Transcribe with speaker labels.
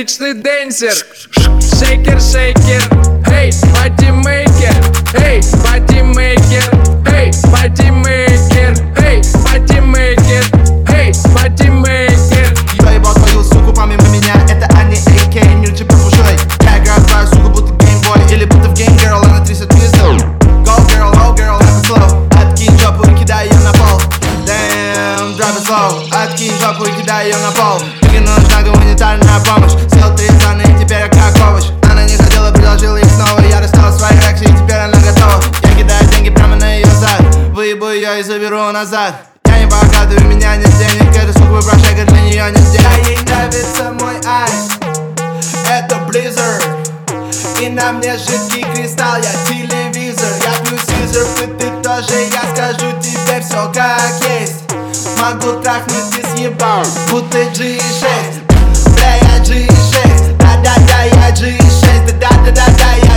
Speaker 1: отличный дэнсер. Шейкер, шейкер, эй, патимейкер, эй, патимейкер, эй, патимейкер, эй, патимейкер, эй, патимейкер.
Speaker 2: Я ебал твою суку помимо меня, это Ани AK, мир типа слушай. Я играю твою суку будто геймбой или будто в Game Girl, она трясет пизду. Go girl, это slow. Откинь жопу и кидай ее на пол. Damn, drop it slow. Откинь жопу и кидай ее на пол. Мне нужна гуманитарная помощь. Съел 3 страны и теперь я как овощ. Она не хотела, предложила их снова. Я достал свои реакции и теперь она готова. Я кидаю деньги прямо на ее зад. Выебу ее и заберу назад. Я не богатый, у меня нет денег. Эта сука выброшайка, для нее нет денег. А ей нравится мой айс. Это Blizzard. И на мне жидкий кристалл, я телевизор. Я пью сизер, ты тоже. Я скажу тебе все как есть. Могу трахнуть и съебал, будто G6. Бля, я G6. Да-да-да, я G6. Да-да-да-да, я